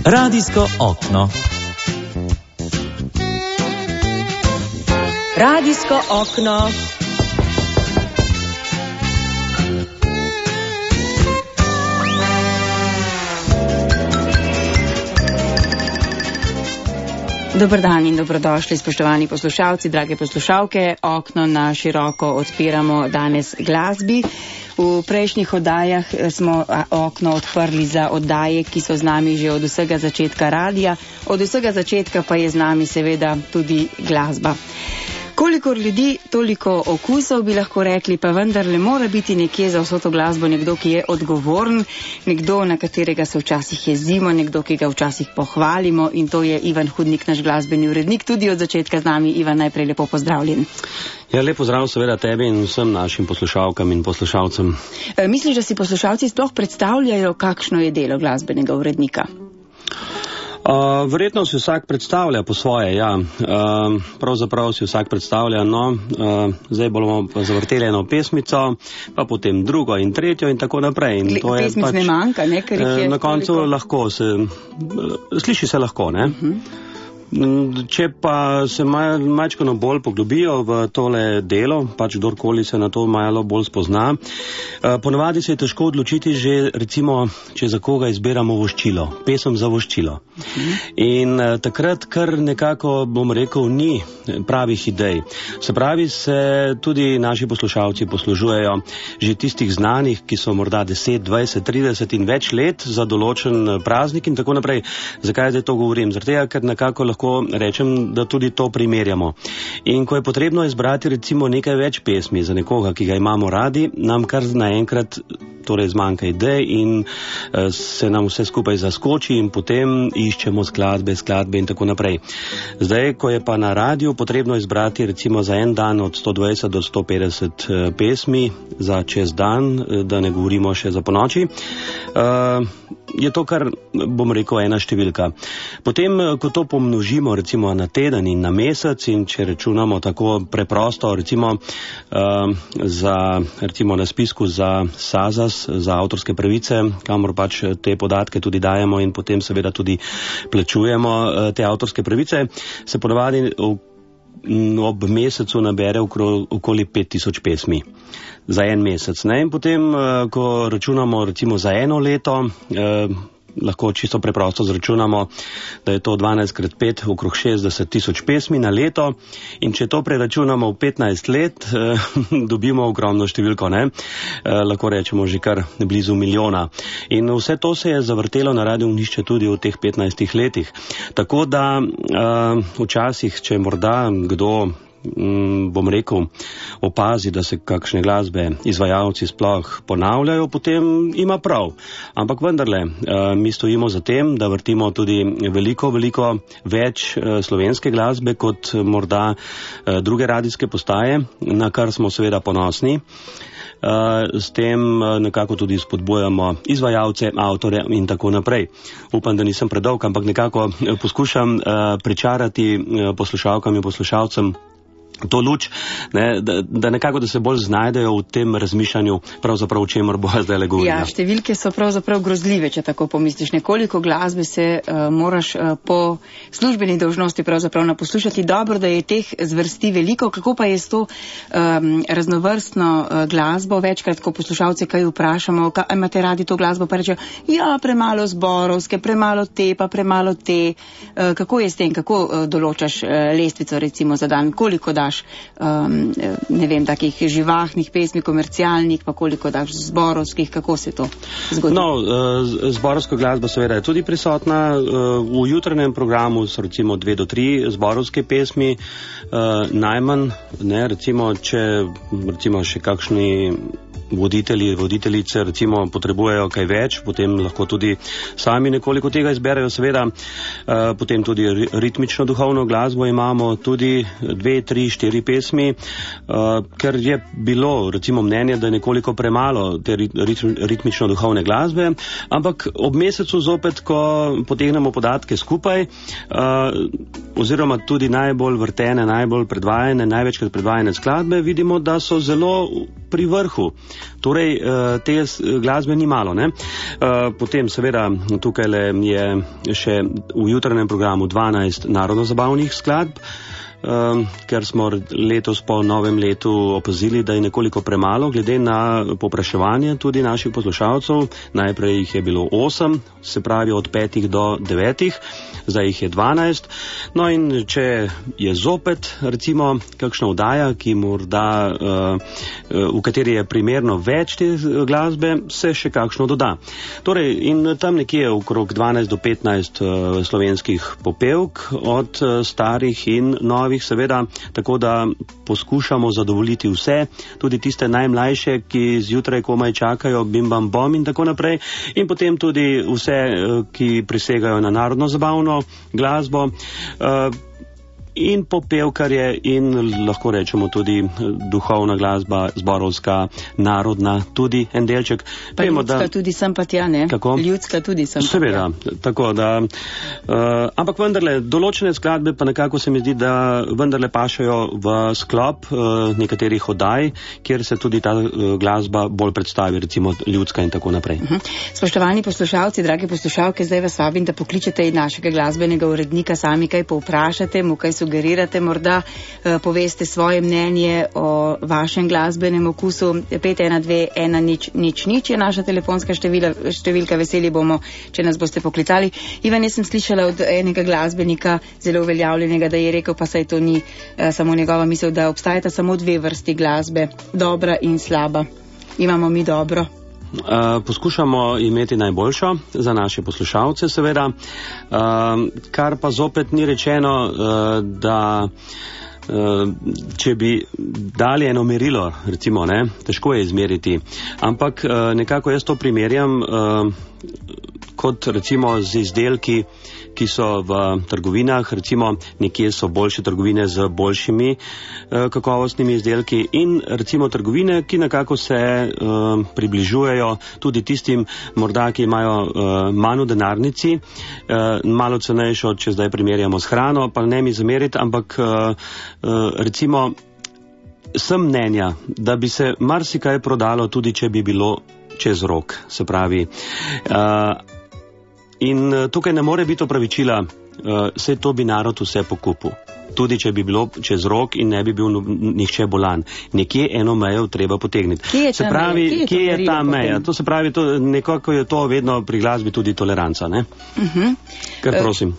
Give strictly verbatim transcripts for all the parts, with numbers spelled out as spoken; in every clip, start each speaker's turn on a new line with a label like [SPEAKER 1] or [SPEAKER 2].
[SPEAKER 1] Radijsko okno.
[SPEAKER 2] Radijsko okno. Dober dan in dobrodošli, spoštovani poslušalci, drage poslušalke. Okno na široko odpiramo danes glasbi. V prejšnjih oddajah smo okno odprli za oddaje, ki so z nami že od vsega začetka radija. Od vsega začetka pa je z nami seveda tudi glasba. Kolikor ljudi, toliko okusov bi lahko rekli, pa vendar ne mora biti nekje za vso to glasbo nekdo, ki je odgovoren, nekdo, na katerega se včasih jezimo, nekdo, ki ga včasih pohvalimo, in to je Ivan Hudnik, naš glasbeni urednik, tudi od začetka z nami. Ivan, najprej lepo pozdravljen.
[SPEAKER 3] Ja, lep pozdrav seveda tebi in vsem našim poslušalkam in poslušalcem.
[SPEAKER 2] E, misliš, da si poslušalci sploh predstavljajo, kakšno je delo glasbenega urednika?
[SPEAKER 3] Uh, verjetno si vsak predstavlja po svoje, ja. Uh, pravzaprav si vsak predstavlja, no, uh, zdaj bomo pa zavrteli eno pesmico, pa potem drugo in tretjo in tako naprej. In to je
[SPEAKER 2] pesmic
[SPEAKER 3] pač,
[SPEAKER 2] ne manjka, ne, ker jih je
[SPEAKER 3] na koncu
[SPEAKER 2] toliko.
[SPEAKER 3] lahko se, sliši se lahko, ne. Uh-huh. Če pa se maj, majčkano bolj poglobijo v tole delo, pač kdorkoli se na to malo bolj spozna, ponavadi se je težko odločiti že, recimo, če za koga izbiramo voščilo, pesem za voščilo. Uh-huh. In takrat, kar nekako, bom rekel, ni pravih idej. Se pravi, se tudi naši poslušalci poslužujejo že tistih znanih, ki so morda deset, dvajset, trideset in več let za določen praznik in tako naprej. Zakaj zdaj to govorim? Zaradi tega, ker nekako lahko rečem, da tudi to primerjamo. In ko je potrebno izbrati recimo nekaj več pesmi za nekoga, ki ga imamo radi, nam kar naenkrat torej zmanjka idej in uh, se nam vse skupaj zaskoči in potem iščemo skladbe, skladbe in tako naprej. Zdaj, ko je pa na radiju potrebno izbrati recimo za en dan od sto dvajset do sto petdeset uh, pesmi za čez dan, uh, da ne govorimo še za ponoči, uh, je to kar, bom rekel, ena številka. Potem, ko to pomnožimo recimo na teden in na mesec in če računamo tako preprosto, recimo uh, za, recimo na spisku za Sazas, za avtorske pravice, kamor pač te podatke tudi dajemo in potem seveda tudi plačujemo uh, te avtorske pravice, se ponavadi v, ob mesecu nabere okoli pet tisoč pesmi. Za en mesec, ne? In potem, ko računamo recimo za eno leto, eh, lahko čisto preprosto zračunamo, da je to dvanajst krat pet, okrog šestdeset tisoč pesmi na leto, in če to preračunamo v petnajst let, eh, dobimo ogromno številko, ne? Eh, lahko rečemo že kar blizu milijona. In vse to se je zavrtelo na Radiu Ognjišče tudi v teh petnajstih letih. Tako da eh, včasih, če morda kdo, bom rekel, opazi, da se kakšne glasbe izvajalci sploh ponavljajo, potem ima prav. Ampak vendarle, mi stojimo za tem, da vrtimo tudi veliko, veliko več slovenske glasbe kot morda druge radijske postaje, na kar smo seveda ponosni. S tem nekako tudi spodbujamo izvajalce, avtore in tako naprej. Upam, da nisem predolg, ampak nekako poskušam pričarati poslušalkam in poslušalcem to luč, ne, da, da nekako, da se bolj znajdejo v tem razmišljanju, pravzaprav o čemer bo zdaj le govorila.
[SPEAKER 2] Ja, številke so pravzaprav grozljive, če tako pomisliš. Nekoliko glasbe se uh, moraš uh, po službeni dolžnosti pravzaprav naposlušati. Dobro, da je teh zvrsti veliko. Kako pa je s to um, raznovrstno uh, glasbo? Večkrat, ko poslušalce kaj vprašamo, kaj imate radi to glasbo, pa rečejo, ja, premalo zborovske, premalo te, pa premalo te. Uh, kako je s tem? Kako uh, določaš uh, lestvico recimo za dan? Koliko daš? Um, ne vem, takih živahnih pesmi, komercialnih, pa koliko daš zborovskih, kako se to zgodi?
[SPEAKER 3] No, zborovska glasba seveda je tudi prisotna. V jutranjem programu so recimo dve do tri zborovske pesmi, najmanj, ne, recimo, če recimo še kakšni voditelji, voditeljice recimo potrebujejo kaj več, potem lahko tudi sami nekoliko tega izberejo, seveda. E, potem tudi ritmično duhovno glasbo imamo, tudi dve, tri, štiri pesmi, e, ker je bilo recimo mnenje, da je nekoliko premalo te ritm, ritmično duhovne glasbe, ampak ob mesecu zopet, ko potegnemo podatke skupaj, e, oziroma tudi najbolj vrtene, najbolj predvajane, največkrat predvajane skladbe, vidimo, da so zelo pri vrhu. Torej, te glasbe ni malo, ne? Potem seveda tukaj je še v jutranjem programu dvanajst narodno-zabavnih skladb, Um, ker smo letos po novem letu opazili, da je nekoliko premalo glede na popraševanje tudi naših poslušalcev. Najprej jih je bilo osem, se pravi od petih do devetih, zdaj jih je dvanajst. No in če je zopet recimo kakšna oddaja, ki morda, uh, v kateri je primerno več te glasbe, se še kakšno doda. Torej, in tam nekje okrog dvanajst do petnajst uh, slovenskih popevk od uh, starih in novih, seveda, tako da poskušamo zadovoljiti vse, tudi tiste najmlajše, ki zjutraj komaj čakajo bim bam bom in tako naprej, in potem tudi vse, ki prisegajo na narodno zabavno glasbo, in popevkarje in lahko rečemo tudi duhovna glasba, zborovska, narodna, tudi en delček.
[SPEAKER 2] Pa Vemo, ljudska da... tudi sem pa tja, ne?
[SPEAKER 3] Kako?
[SPEAKER 2] Ljudska tudi sem
[SPEAKER 3] Seveda,
[SPEAKER 2] pa tja.
[SPEAKER 3] Tako da, uh, ampak vendarle, določene skladbe pa nekako se mi zdi, da vendarle pašajo v sklop uh, nekaterih oddaj, kjer se tudi ta uh, glasba bolj predstavi, recimo ljudska in tako naprej.
[SPEAKER 2] Uh-huh. Spoštovani poslušalci, dragi poslušalke, zdaj vas vabim, da pokličete našega glasbenega urednika, sami kaj povprašate, mu kaj sugerirate, morda uh, poveste svoje mnenje o vašem glasbenem okusu. pet ena dve ena nič nič nič je naša telefonska števila, številka, veseli bomo, če nas boste poklicali. Ivan, jaz sem slišala od enega glasbenika, zelo uveljavljenega, da je rekel, pa saj to ni uh, samo njegova misel, da obstajata samo dve vrsti glasbe, dobra in slaba. Imamo mi dobro.
[SPEAKER 3] Uh, poskušamo imeti najboljšo za naše poslušalce, seveda, uh, kar pa zopet ni rečeno, uh, da uh, če bi dali eno merilo, recimo, ne, težko je izmeriti, ampak uh, nekako jaz to primerjam uh, kot recimo z izdelki, ki so v trgovinah, recimo nekje so boljše trgovine z boljšimi eh, kakovostnimi izdelki in recimo trgovine, ki nekako se eh, približujejo tudi tistim morda, ki imajo eh, manj v denarnici, eh, malo cenejšo, če zdaj primerjamo s hrano, pa ne mi zameriti, ampak eh, eh, recimo sem mnenja, da bi se marsikaj prodalo, tudi če bi bilo čez rok, se pravi. Eh, In tukaj ne more biti opravičila, vse to bi narod vse pokupil. Tudi če bi bilo čez rok in ne bi bil nihče bolan. Nekje eno mejo treba potegniti.
[SPEAKER 2] Kje je,
[SPEAKER 3] se pravi,
[SPEAKER 2] meja?
[SPEAKER 3] Kje je, kje je ta meja? To se pravi, to, nekako je to vedno pri glasbi tudi toleranca, ne?
[SPEAKER 2] Uh-huh.
[SPEAKER 3] Kar prosim.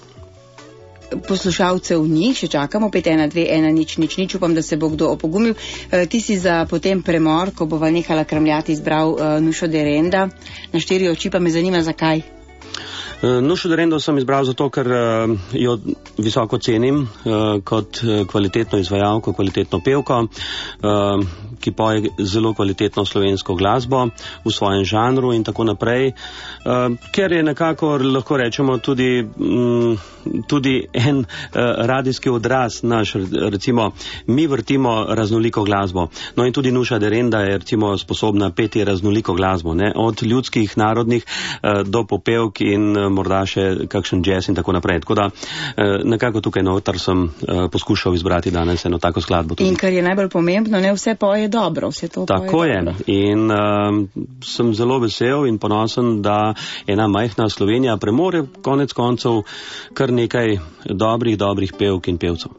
[SPEAKER 2] Poslušalcev njih, še čakamo, pet ena dve ena nič nič nič, upam, da se bo kdo opogumil. E, ti si za potem premor, ko bova nehala kramljati, izbral uh, Nušo Derenda. Na štiri oči pa me zanima, zakaj.
[SPEAKER 3] Nušo Derendo sem izbral zato, ker uh, jo visoko cenim uh, kot kvalitetno izvajalko, kvalitetno pevko, uh, ki poje zelo kvalitetno slovensko glasbo v svojem žanru in tako naprej, uh, ker je nekako, lahko rečemo, tudi, um, tudi en uh, radijski odraz naš, recimo, mi vrtimo raznoliko glasbo. No in tudi Nuša Derenda je recimo sposobna peti raznoliko glasbo, ne? Od ljudskih, narodnih uh, do popevk in uh, morda še kakšen jazz in tako naprej. Tako da eh, nekako tukaj notar sem eh, poskušal izbrati danes eno tako skladbo. Tudi.
[SPEAKER 2] In kar je najbolj pomembno, ne vse poje dobro. Vse to
[SPEAKER 3] tako
[SPEAKER 2] poje
[SPEAKER 3] je.
[SPEAKER 2] Dobro.
[SPEAKER 3] In eh, sem zelo vesel in ponosen, da ena majhna Slovenija premore konec koncev kar nekaj dobrih, dobrih pevk in pevcev.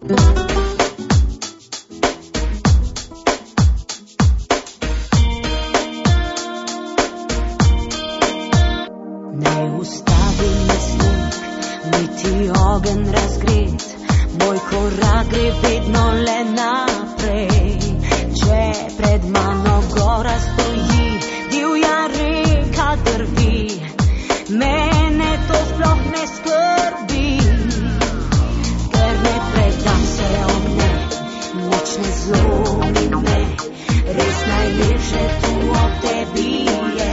[SPEAKER 1] Ogen razgret, moj korak gre vedno le naprej. Če pred mano gora stoji, divja reka drvi, mene to sploh ne skrbi, ker ne predam se ob ne, nič ne zlomi me, res najlepše tu ob tebi je.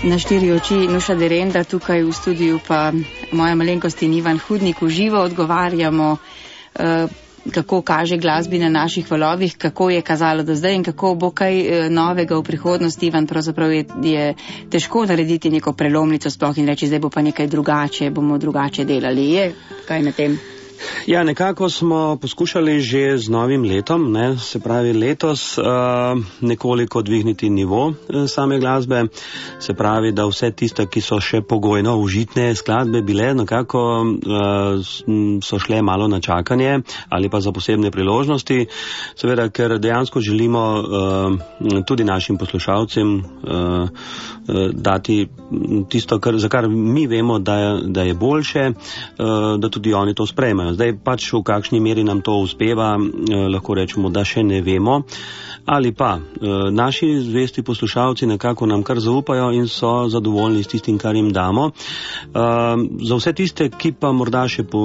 [SPEAKER 2] Na štiri oči Nuša Derenda, tukaj v studiu pa moja malenkost in Ivan Hudnik. V živo odgovarjamo, kako kaže glasbi na naših valovih, kako je kazalo do zdaj in kako bo kaj novega v prihodnosti. Ivan, pravzaprav je, je težko narediti neko prelomnico sploh in reči, zdaj bo pa nekaj drugače, bomo drugače delali. Je kaj na tem?
[SPEAKER 3] Ja, nekako smo poskušali že z novim letom, ne, se pravi letos uh, nekoliko dvigniti nivo uh, same glasbe, se pravi, da vse tiste, ki so še pogojno užitne skladbe bile, nekako uh, so šle malo na čakanje ali pa za posebne priložnosti, seveda, ker dejansko želimo uh, tudi našim poslušalcem uh, uh, dati tisto, kar, za kar mi vemo, da je, da je boljše, uh, da tudi oni to sprejmejo. Zdaj pač v kakšni meri nam to uspeva, eh, lahko rečemo, da še ne vemo, ali pa eh, naši zvesti poslušalci nekako nam kar zaupajo in so zadovoljni s tistim, kar jim damo. Eh, za vse tiste, ki pa morda še po,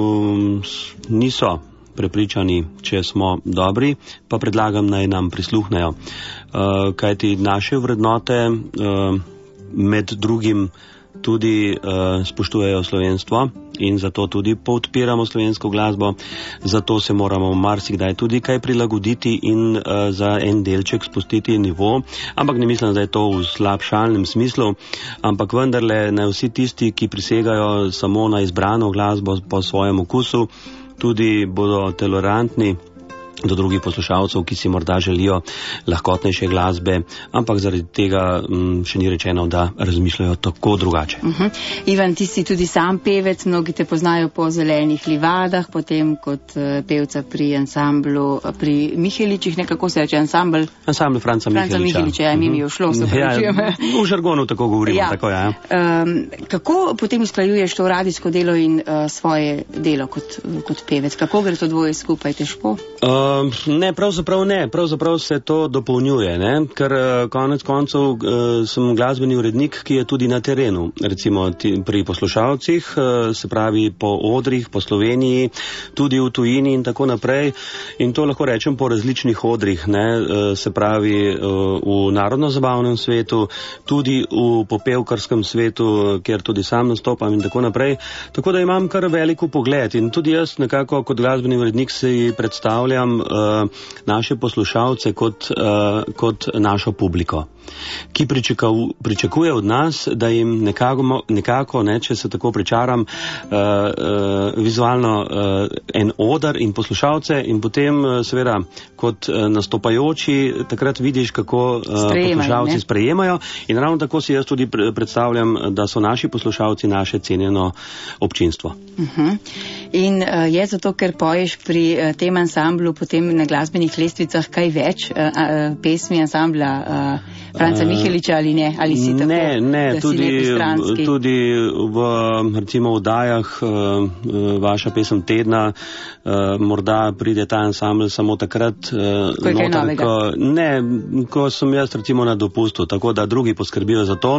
[SPEAKER 3] niso prepričani, če smo dobri, pa predlagam, naj nam prisluhnejo. Eh, kajti naše vrednote eh, med drugim tudi uh, spoštujejo slovenstvo in zato tudi podpiramo slovensko glasbo, zato se moramo marsikdaj tudi kaj prilagoditi in uh, za en delček spustiti nivo, ampak ne mislim, da je to v slabšalnem smislu, ampak vendarle ne vsi tisti, ki prisegajo samo na izbrano glasbo po svojem okusu, tudi bodo tolerantni do drugih poslušalcev, ki si morda želijo lahkotnejše glasbe, ampak zaradi tega m, še ni rečeno, da razmišljajo tako drugače.
[SPEAKER 2] Uh-huh. Ivan, ti si tudi sam pevec, mnogi te poznajo po Zelenih livadah, potem kot uh, pevca pri ansamblu, pri Miheličih, nekako se reče ansambl?
[SPEAKER 3] Ansambl Franca Miheliča.
[SPEAKER 2] Franca Miheliča, ja, mi mi je šlo, se pravičujem.
[SPEAKER 3] Ja, v žargonu tako govorimo, ja. Tako, ja.
[SPEAKER 2] Um, kako potem usklajuješ to radijsko delo in uh, svoje delo kot, kot pevec? Kako gre to dvoje skupaj, težko?
[SPEAKER 3] Uh, Ne, pravzaprav ne, pravzaprav se to dopolnjuje, ne? Ker konec koncev uh, sem glasbeni urednik, ki je tudi na terenu, recimo ti, pri poslušalcih, uh, se pravi po odrih, po Sloveniji, tudi v tujini in tako naprej, in to lahko rečem po različnih odrih, ne? Uh, se pravi uh, v narodno-zabavnem svetu, tudi v popevkarskem svetu, kjer tudi sam nastopam in tako naprej, tako da imam kar veliko pogled in tudi jaz nekako kot glasbeni urednik si predstavljam naše poslušalce kot, kot našo publiko, ki pričakuje od nas, da jim nekako, nekako ne, če se tako pričaram, vizualno en odar in poslušalce in potem seveda kot nastopajoči takrat vidiš, kako poslušalci sprejemajo in ravno tako si jaz tudi predstavljam, da so naši poslušalci naše cenjeno občinstvo.
[SPEAKER 2] Uh-huh. In uh, je zato, ker poješ pri uh, tem ansamblu potem na glasbenih lestvicah kaj več uh, uh, pesmi ansambla uh, Franca Miheliča ali ne? Ali si tako,
[SPEAKER 3] ne, ne,
[SPEAKER 2] da
[SPEAKER 3] tudi,
[SPEAKER 2] si nepristranski? Tudi
[SPEAKER 3] v recimo vdajah uh, vaša pesem tedna uh, morda pride ta ansambl samo takrat, uh,
[SPEAKER 2] ko je kaj novega?
[SPEAKER 3] Ko, ne, ko sem jaz recimo na dopustu, tako da drugi poskrbijo za to.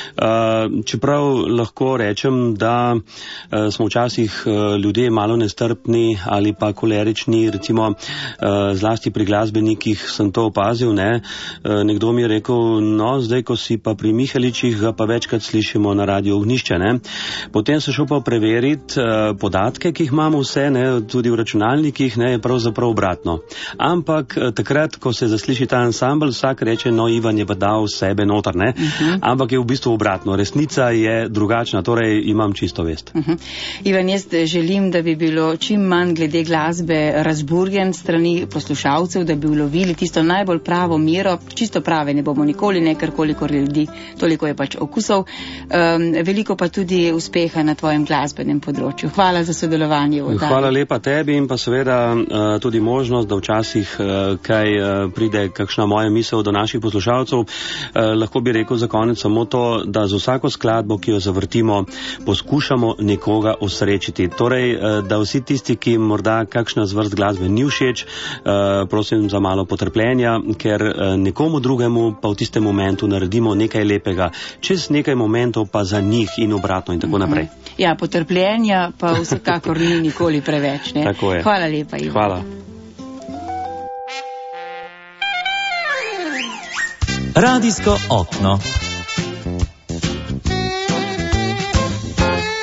[SPEAKER 3] Uh, čeprav lahko rečem, da uh, smo včasih uh, ljudje malo nestrpni ali pa kolerični, recimo uh, zlasti pri glasbenikih sem to opazil, ne. Uh, nekdo mi je rekel, no, zdaj, ko si pa pri Miheličih, ga pa večkrat slišimo na Radio Ognjišče, ne. Potem se šel pa preveriti uh, podatke, ki jih imamo vse, ne, tudi v računalnikih, ne, je pravzaprav obratno. Ampak uh, takrat, ko se zasliši ta ansambl, vsak reče, no, Ivan je pa dal sebe noter, ne. Uh-huh. Ampak je v bistvu obratno. Resnica je drugačna, torej imam čisto vest.
[SPEAKER 2] Uh-huh. Ivan, jaz želim, da bi bilo čim manj glede glasbe razburjen strani poslušalcev, da bi ulovili tisto najbolj pravo mero, čisto prave, ne bomo nikoli, ne, ker koliko ljudi, toliko je pač okusov. Um, veliko pa tudi uspeha na tvojem glasbenem področju. Hvala za sodelovanje v oddaji.
[SPEAKER 3] Hvala lepa tebi in pa seveda uh, tudi možnost, da včasih uh, kaj uh, pride kakšna moja misel do naših poslušalcev. Uh, lahko bi rekel za konec samo to, da z vsako skladbo, ki jo zavrtimo, poskušamo nekoga osrečiti. Torej, uh, da vsi tisti, ki morda kakšna zvrst glasbe ni všeč, uh, prosim za malo potrpljenja, ker uh, nekomu drugemu pa v tistem momentu naredimo nekaj lepega, čez nekaj momentov pa za njih in obratno in tako naprej.
[SPEAKER 2] Ja, potrpljenja pa vsekakor ni nikoli preveč, ne?
[SPEAKER 3] Tako je.
[SPEAKER 2] Hvala lepa, Ivan.
[SPEAKER 3] Hvala.
[SPEAKER 4] Radijsko okno.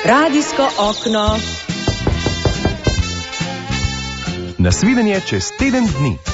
[SPEAKER 1] Radijsko okno.
[SPEAKER 4] Nasvidenje čez teden dni.